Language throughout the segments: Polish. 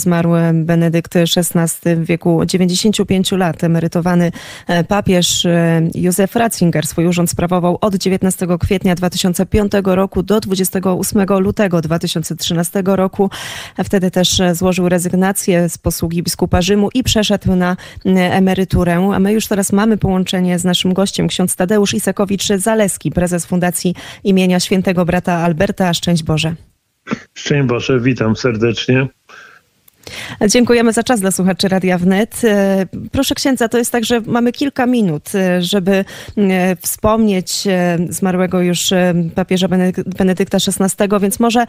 zmarł Benedykt XVI w wieku 95 lat. Emerytowany papież Józef Ratzinger swój urząd sprawował od 19 kwietnia 2005 roku do 28 lutego 2013 roku. Wtedy też złożył rezygnację z posługi biskupa Rzymu i przeszedł na emeryturę. A my już teraz mamy połączenie z naszym gościem, ksiądz Tadeusz Isakowicz-Zaleski, prezes Fundacji imienia Świętego Brata Alberta. Szczęść Boże. Szczęść Boże, witam serdecznie. Dziękujemy za czas dla słuchaczy Radia Wnet. Proszę księdza, to jest tak, że mamy kilka minut, żeby wspomnieć zmarłego już papieża Benedykta XVI, więc może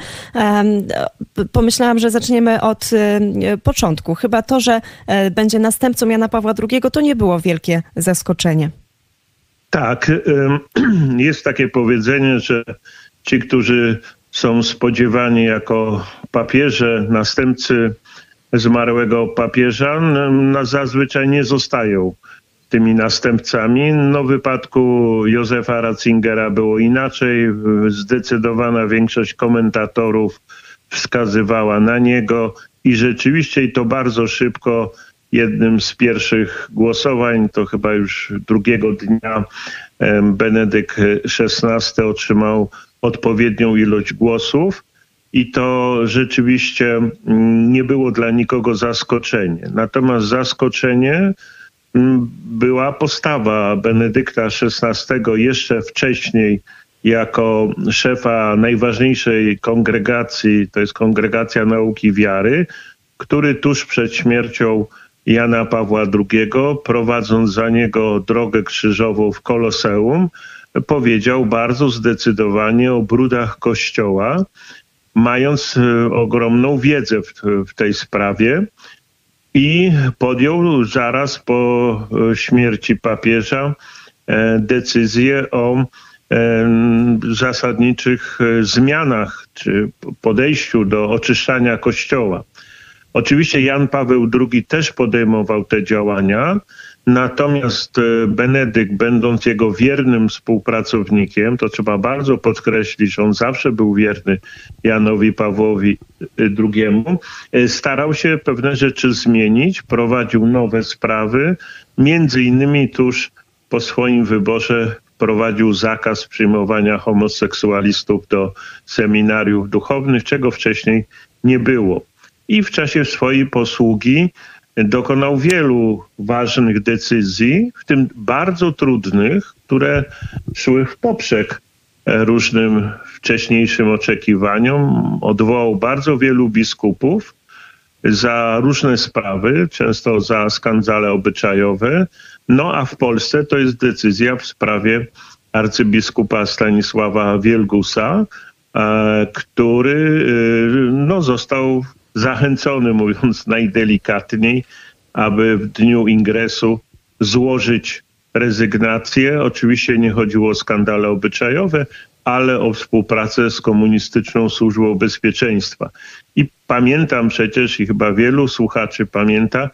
pomyślałam, że zaczniemy od początku. Chyba to, że będzie następcą Jana Pawła II, to nie było wielkie zaskoczenie. Tak, jest takie powiedzenie, że ci, którzy są spodziewani jako papieże, następcy zmarłego papieża, zazwyczaj nie zostają tymi następcami. No, w wypadku Józefa Ratzingera było inaczej. Zdecydowana większość komentatorów wskazywała na niego i rzeczywiście, i to bardzo szybko, jednym z pierwszych głosowań, to chyba już drugiego dnia, Benedykt XVI otrzymał odpowiednią ilość głosów i to rzeczywiście nie było dla nikogo zaskoczenie. Natomiast zaskoczenie była postawa Benedykta XVI jeszcze wcześniej jako szefa najważniejszej kongregacji, to jest Kongregacja Nauki Wiary, który tuż przed śmiercią Jana Pawła II, prowadząc za niego drogę krzyżową w Koloseum, powiedział bardzo zdecydowanie o brudach Kościoła, mając ogromną wiedzę w tej sprawie i podjął zaraz po śmierci papieża decyzję o zasadniczych zmianach czy podejściu do oczyszczania Kościoła. Oczywiście Jan Paweł II też podejmował te działania, natomiast Benedykt, będąc jego wiernym współpracownikiem, to trzeba bardzo podkreślić, że on zawsze był wierny Janowi Pawłowi II, starał się pewne rzeczy zmienić, prowadził nowe sprawy, między innymi tuż po swoim wyborze wprowadził zakaz przyjmowania homoseksualistów do seminariów duchownych, czego wcześniej nie było. I w czasie swojej posługi dokonał wielu ważnych decyzji, w tym bardzo trudnych, które szły w poprzek różnym wcześniejszym oczekiwaniom. Odwołał bardzo wielu biskupów za różne sprawy, często za skandale obyczajowe. No a w Polsce to jest decyzja w sprawie arcybiskupa Stanisława Wielgusa, który został zachęcony, mówiąc najdelikatniej, aby w dniu ingresu złożyć rezygnację. Oczywiście nie chodziło o skandale obyczajowe, ale o współpracę z Komunistyczną Służbą Bezpieczeństwa. I pamiętam przecież, i chyba wielu słuchaczy pamięta,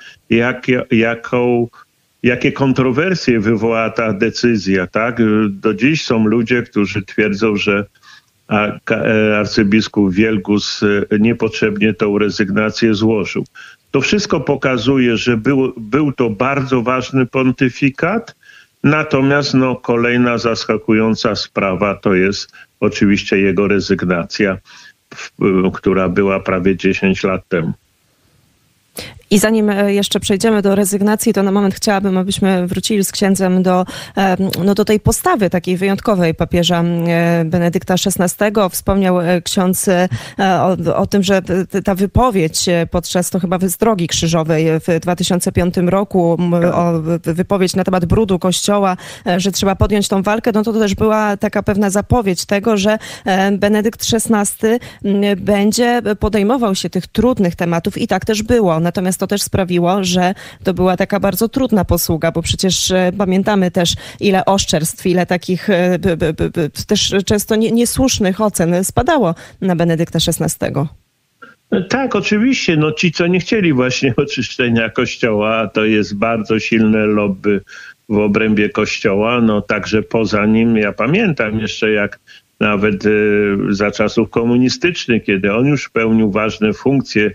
jakie kontrowersje wywołała ta decyzja. Tak? Do dziś są ludzie, którzy twierdzą, że arcybiskup Wielgus niepotrzebnie tą rezygnację złożył. To wszystko pokazuje, że był to bardzo ważny pontyfikat, natomiast kolejna zaskakująca sprawa to jest oczywiście jego rezygnacja, która była prawie 10 lat temu. I zanim jeszcze przejdziemy do rezygnacji, to na moment chciałabym, abyśmy wrócili z księdzem do tej postawy takiej wyjątkowej papieża Benedykta XVI. Wspomniał ksiądz o tym, że ta wypowiedź podczas to chyba z drogi krzyżowej w 2005 roku, wypowiedź na temat brudu Kościoła, że trzeba podjąć tą walkę, no to też była taka pewna zapowiedź tego, że Benedykt XVI będzie podejmował się tych trudnych tematów i tak też było. Natomiast to też sprawiło, że to była taka bardzo trudna posługa, bo przecież pamiętamy też, ile oszczerstw, ile takich też często niesłusznych ocen spadało na Benedykta XVI. Tak, oczywiście. Ci, co nie chcieli właśnie oczyszczenia Kościoła, to jest bardzo silne lobby w obrębie Kościoła, także poza nim. Ja pamiętam jeszcze, jak nawet za czasów komunistycznych, kiedy on już pełnił ważne funkcje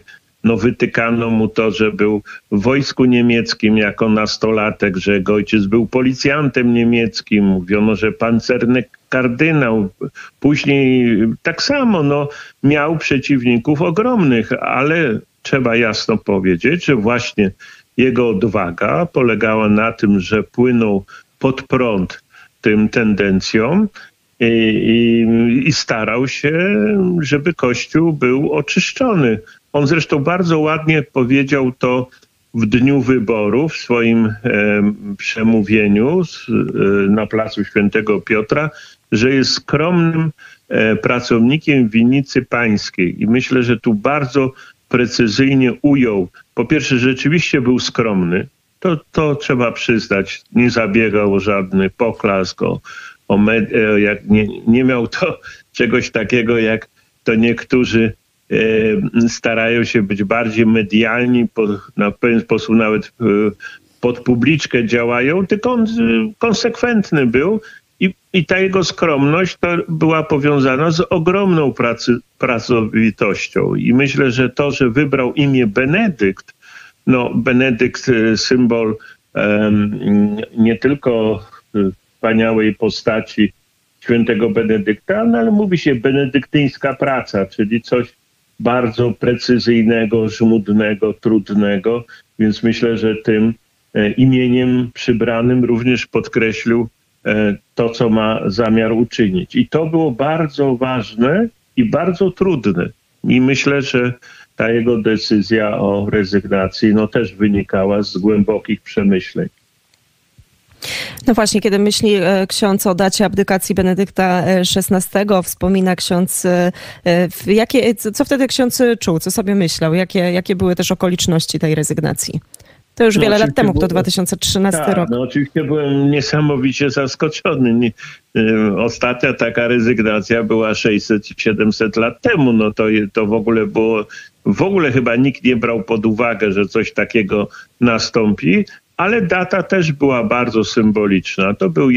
No wytykano mu to, że był w wojsku niemieckim jako nastolatek, że jego ojciec był policjantem niemieckim. Mówiono, że pancerny kardynał. Później tak samo, no, miał przeciwników ogromnych, ale trzeba jasno powiedzieć, że właśnie jego odwaga polegała na tym, że płynął pod prąd tym tendencjom i starał się, żeby Kościół był oczyszczony. On zresztą bardzo ładnie powiedział to w dniu wyborów w swoim przemówieniu na placu Świętego Piotra, że jest skromnym pracownikiem winnicy pańskiej. I myślę, że tu bardzo precyzyjnie ujął. Po pierwsze, rzeczywiście był skromny. To trzeba przyznać. Nie zabiegał o żadny poklask, nie miał to czegoś takiego, jak to niektórzy starają się być bardziej medialni, na pewien sposób nawet pod publiczkę działają, tylko on konsekwentny był i ta jego skromność to była powiązana z ogromną pracowitością. I myślę, że to, że wybrał imię Benedykt, no Benedykt symbol nie tylko wspaniałej postaci świętego Benedykta, no ale mówi się benedyktyńska praca, czyli coś bardzo precyzyjnego, żmudnego, trudnego, więc myślę, że tym imieniem przybranym również podkreślił to, co ma zamiar uczynić. I to było bardzo ważne i bardzo trudne. I myślę, że ta jego decyzja o rezygnacji no, też wynikała z głębokich przemyśleń. No właśnie, kiedy myśli ksiądz o dacie abdykacji Benedykta XVI, wspomina ksiądz, co wtedy ksiądz czuł, co sobie myślał, jakie były też okoliczności tej rezygnacji? To już wiele lat temu, to 2013 rok. No oczywiście byłem niesamowicie zaskoczony. Ostatnia taka rezygnacja była 600-700 lat temu. No to w ogóle było, chyba nikt nie brał pod uwagę, że coś takiego nastąpi, ale data też była bardzo symboliczna. To był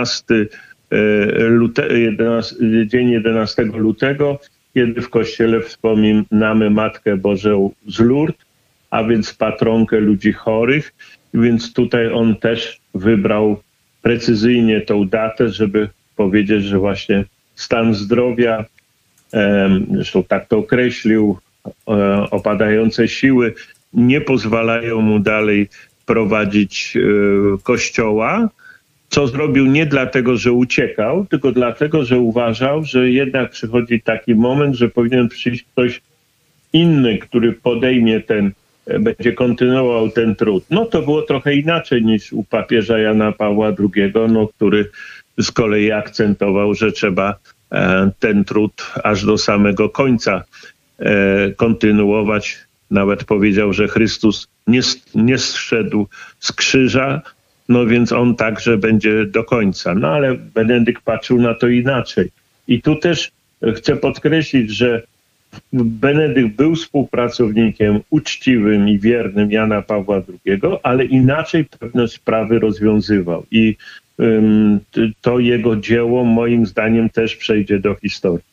dzień 11 lutego, kiedy w kościele wspominamy Matkę Bożą z Lourdes, a więc patronkę ludzi chorych. Więc tutaj on też wybrał precyzyjnie tą datę, żeby powiedzieć, że właśnie stan zdrowia, zresztą tak to określił, opadające siły nie pozwalają mu dalej prowadzić kościoła, co zrobił nie dlatego, że uciekał, tylko dlatego, że uważał, że jednak przychodzi taki moment, że powinien przyjść ktoś inny, który będzie kontynuował ten trud. No to było trochę inaczej niż u papieża Jana Pawła II, no, który z kolei akcentował, że trzeba ten trud aż do samego końca kontynuować. Nawet powiedział, że Chrystus nie zszedł z krzyża, no więc on także będzie do końca. No ale Benedykt patrzył na to inaczej. I tu też chcę podkreślić, że Benedykt był współpracownikiem uczciwym i wiernym Jana Pawła II, ale inaczej pewne sprawy rozwiązywał. I to jego dzieło moim zdaniem też przejdzie do historii.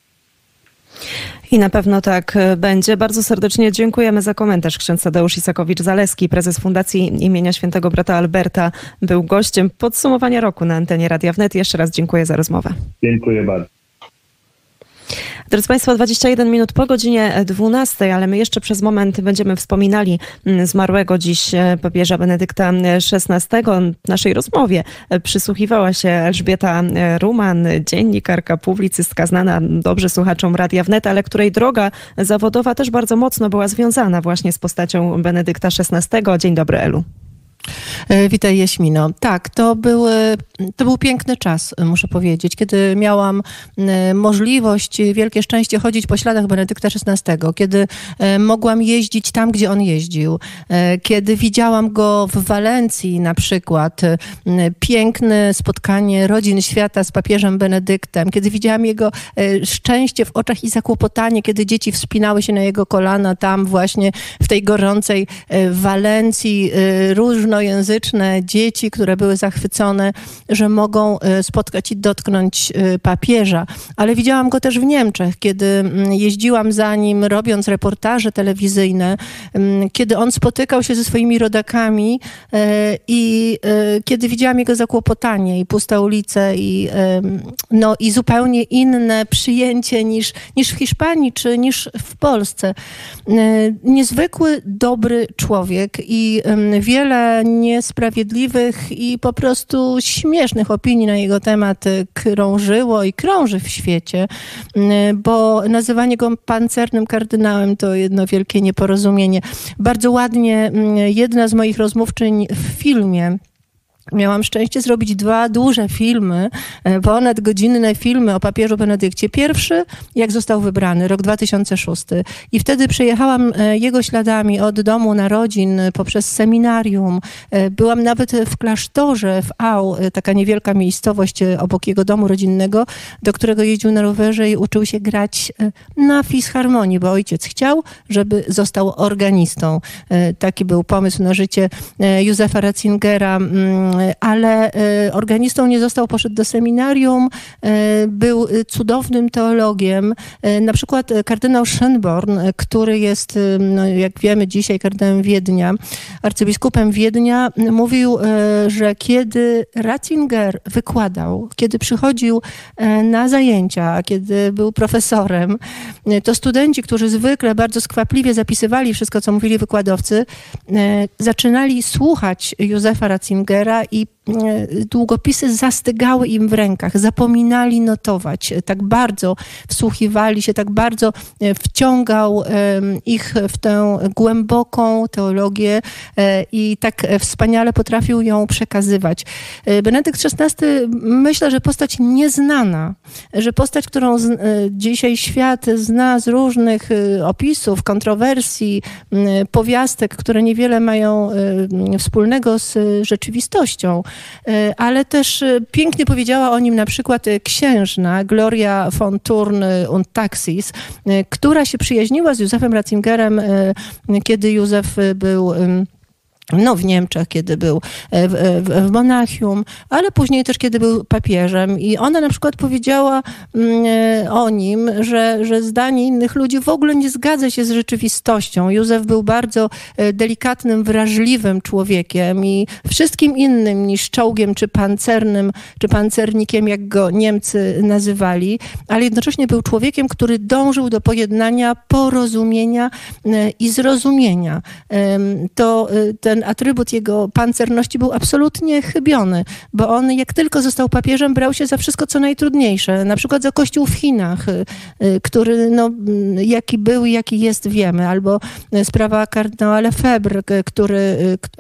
I na pewno tak będzie. Bardzo serdecznie dziękujemy za komentarz. Ksiądz Tadeusz Isakowicz-Zaleski, prezes Fundacji imienia Świętego Brata Alberta, był gościem podsumowania roku na antenie Radia Wnet. Jeszcze raz dziękuję za rozmowę. Dziękuję bardzo. Drodzy Państwo, 21 minut po godzinie 12, ale my jeszcze przez moment będziemy wspominali zmarłego dziś papieża Benedykta XVI. W naszej rozmowie przysłuchiwała się Elżbieta Ruman, dziennikarka, publicystka, znana dobrze słuchaczom Radia Wnet, ale której droga zawodowa też bardzo mocno była związana właśnie z postacią Benedykta XVI. Dzień dobry, Elu. Witaj, Jaśmino. Tak, to był piękny czas, muszę powiedzieć, kiedy miałam możliwość, wielkie szczęście chodzić po śladach Benedykta XVI, kiedy mogłam jeździć tam, gdzie on jeździł, kiedy widziałam go w Walencji na przykład, piękne spotkanie rodzin świata z papieżem Benedyktem, kiedy widziałam jego szczęście w oczach i zakłopotanie, kiedy dzieci wspinały się na jego kolana tam właśnie w tej gorącej Walencji, różne polonojęzyczne dzieci, które były zachwycone, że mogą spotkać i dotknąć papieża. Ale widziałam go też w Niemczech, kiedy jeździłam za nim, robiąc reportaże telewizyjne, kiedy on spotykał się ze swoimi rodakami i kiedy widziałam jego zakłopotanie i puste ulice i zupełnie inne przyjęcie niż w Hiszpanii czy niż w Polsce. Niezwykły, dobry człowiek i wiele niesprawiedliwych i po prostu śmiesznych opinii na jego temat krążyło i krąży w świecie, bo nazywanie go pancernym kardynałem to jedno wielkie nieporozumienie. Bardzo ładnie jedna z moich rozmówczyń w filmie, miałam szczęście zrobić 2 duże filmy, ponadgodzinne filmy o papieżu Benedykcie. Pierwszy, jak został wybrany, rok 2006. I wtedy przejechałam jego śladami od domu narodzin poprzez seminarium. Byłam nawet w klasztorze w Au, taka niewielka miejscowość obok jego domu rodzinnego, do którego jeździł na rowerze i uczył się grać na fisharmonii, bo ojciec chciał, żeby został organistą. Taki był pomysł na życie Józefa Ratzingera, ale organistą nie został, poszedł do seminarium, był cudownym teologiem. Na przykład kardynał Schönborn, który jest, jak wiemy dzisiaj, kardynałem Wiednia, arcybiskupem Wiednia, mówił, że kiedy Ratzinger wykładał, kiedy przychodził na zajęcia, kiedy był profesorem, to studenci, którzy zwykle bardzo skwapliwie zapisywali wszystko, co mówili wykładowcy, zaczynali słuchać Józefa Ratzingera i długopisy zastygały im w rękach, zapominali notować, tak bardzo wsłuchiwali się, tak bardzo wciągał ich w tę głęboką teologię i tak wspaniale potrafił ją przekazywać. Benedykt XVI, myślę, że postać nieznana, że postać, którą dzisiaj świat zna z różnych opisów, kontrowersji, powiastek, które niewiele mają wspólnego z rzeczywistością. Ale też pięknie powiedziała o nim na przykład księżna Gloria von Thurn und Taxis, która się przyjaźniła z Józefem Ratzingerem, kiedy Józef był w Niemczech, kiedy był w Monachium, ale później też, kiedy był papieżem. I ona na przykład powiedziała o nim, że zdanie innych ludzi w ogóle nie zgadza się z rzeczywistością. Józef był bardzo delikatnym, wrażliwym człowiekiem i wszystkim innym niż czołgiem, czy pancernym, czy pancernikiem, jak go Niemcy nazywali, ale jednocześnie był człowiekiem, który dążył do pojednania, porozumienia i zrozumienia. Ten atrybut jego pancerności był absolutnie chybiony, bo on jak tylko został papieżem, brał się za wszystko, co najtrudniejsze. Na przykład za kościół w Chinach, który jaki był i jaki jest, wiemy. Albo sprawa kardynała Lefebvre, który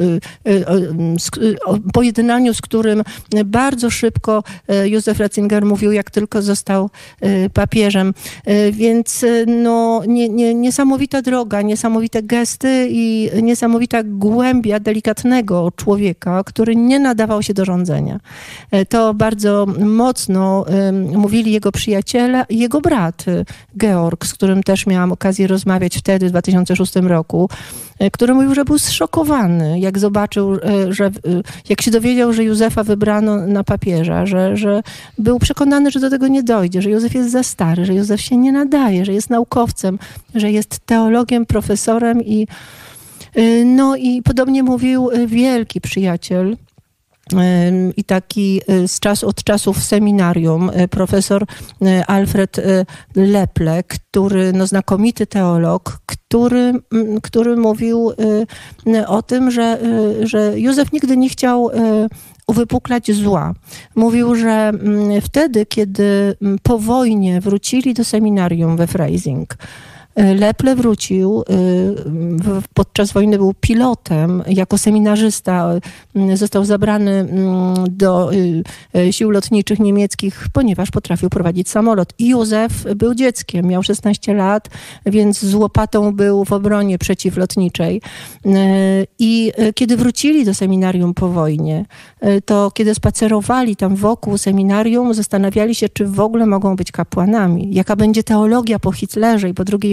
o pojednaniu, z którym bardzo szybko Józef Ratzinger mówił, jak tylko został papieżem. Więc niesamowita droga, niesamowite gesty i niesamowita głębia delikatnego człowieka, który nie nadawał się do rządzenia. To bardzo mocno mówili jego przyjaciele i jego brat Georg, z którym też miałam okazję rozmawiać wtedy, w 2006 roku, który mówił, że był zszokowany, jak zobaczył, jak się dowiedział, że Józefa wybrano na papieża, że był przekonany, że do tego nie dojdzie, że Józef jest za stary, że Józef się nie nadaje, że jest naukowcem, że jest teologiem, profesorem i podobnie mówił wielki przyjaciel i taki od czasów seminarium, profesor Alfred Leple, który, znakomity teolog, który mówił o tym, że Józef nigdy nie chciał uwypuklać zła. Mówił, że wtedy, kiedy po wojnie wrócili do seminarium we Freising, Leple wrócił, podczas wojny był pilotem, jako seminarzysta został zabrany do sił lotniczych niemieckich, ponieważ potrafił prowadzić samolot. I Józef był dzieckiem, miał 16 lat, więc z łopatą był w obronie przeciwlotniczej. I kiedy wrócili do seminarium po wojnie, to kiedy spacerowali tam wokół seminarium, zastanawiali się, czy w ogóle mogą być kapłanami. Jaka będzie teologia po Hitlerze i po II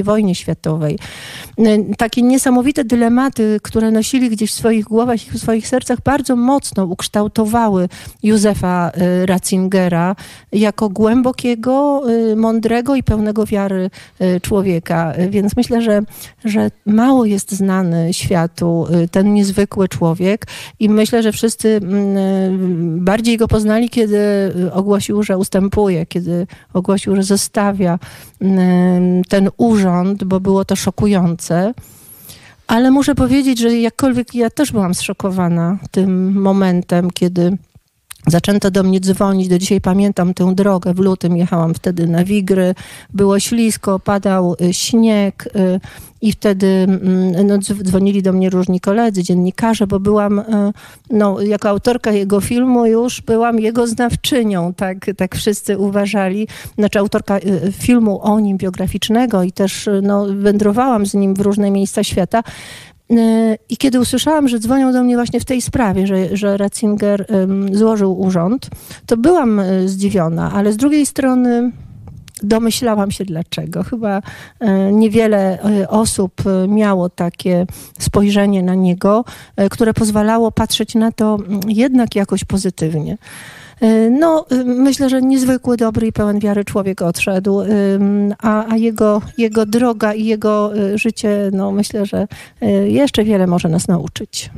wojnie światowej. Takie niesamowite dylematy, które nosili gdzieś w swoich głowach i w swoich sercach, bardzo mocno ukształtowały Józefa Ratzingera jako głębokiego, mądrego i pełnego wiary człowieka. Więc myślę, że mało jest znany światu ten niezwykły człowiek i myślę, że wszyscy bardziej go poznali, kiedy ogłosił, że ustępuje, kiedy ogłosił, że zostawia ten urząd, bo było to szokujące. Ale muszę powiedzieć, że jakkolwiek ja też byłam zszokowana tym momentem, kiedy zaczęto do mnie dzwonić. Do dzisiaj pamiętam tę drogę. W lutym jechałam wtedy na Wigry. Było ślisko, padał śnieg i wtedy dzwonili do mnie różni koledzy, dziennikarze, bo byłam, jako autorka jego filmu już byłam jego znawczynią. Tak wszyscy uważali. Znaczy autorka filmu o nim biograficznego i też wędrowałam z nim w różne miejsca świata. I kiedy usłyszałam, że dzwonią do mnie właśnie w tej sprawie, że Ratzinger złożył urząd, to byłam zdziwiona, ale z drugiej strony domyślałam się dlaczego. Chyba niewiele osób miało takie spojrzenie na niego, które pozwalało patrzeć na to jednak jakoś pozytywnie. Myślę, że niezwykły, dobry i pełen wiary człowiek odszedł, a jego droga i jego życie, myślę, że jeszcze wiele może nas nauczyć.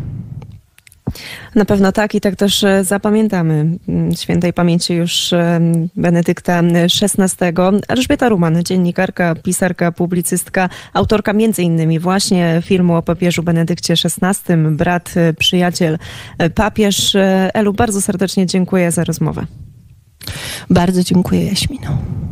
Na pewno tak i tak też zapamiętamy świętej pamięci już Benedykta XVI. Elżbieta Ruman, dziennikarka, pisarka, publicystka, autorka między innymi właśnie filmu o papieżu Benedykcie XVI, brat, przyjaciel, papież. Elu, bardzo serdecznie dziękuję za rozmowę. Bardzo dziękuję, Jaśmino.